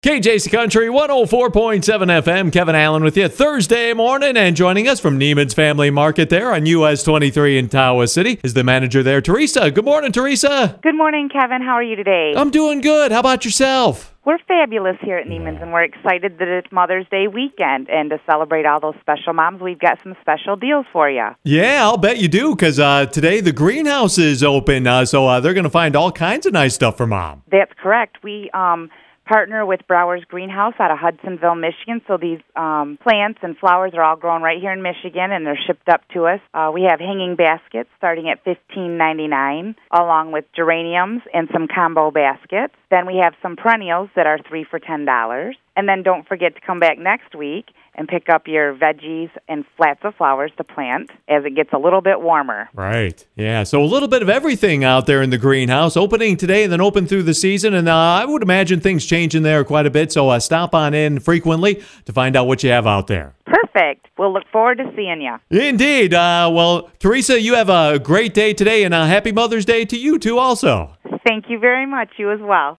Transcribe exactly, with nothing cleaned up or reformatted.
K J C Country one oh four point seven F M. Kevin Allen with you Thursday morning, and joining us from Neiman's Family Market there on U S twenty-three in Tawas City is the manager there, Teresa. Good morning, Teresa. Good morning, Kevin. How are you today? I'm doing good. How about yourself? We're fabulous here at Neiman's, and we're excited that it's Mother's Day weekend, and to celebrate all those special moms, we've got some special deals for you. Yeah, I'll bet you do, because uh, today the greenhouse is open, uh, so uh, they're going to find all kinds of nice stuff for Mom. That's correct. We um. partner with Brower's Greenhouse out of Hudsonville, Michigan. So these um, plants and flowers are all grown right here in Michigan, and they're shipped up to us. Uh, we have hanging baskets starting at fifteen ninety-nine, along with geraniums and some combo baskets. Then we have some perennials that are three for ten dollars. And then don't forget to come back next week and pick up your veggies and flats of flowers to plant as it gets a little bit warmer. Right. Yeah, so a little bit of everything out there in the greenhouse, opening today and then open through the season. And uh, I would imagine things change in there quite a bit, so uh, stop on in frequently to find out what you have out there. Perfect. We'll look forward to seeing you. Indeed. Uh, well, Teresa, you have a great day today, and a happy Mother's Day to you, too, also. Thank you very much. You as well.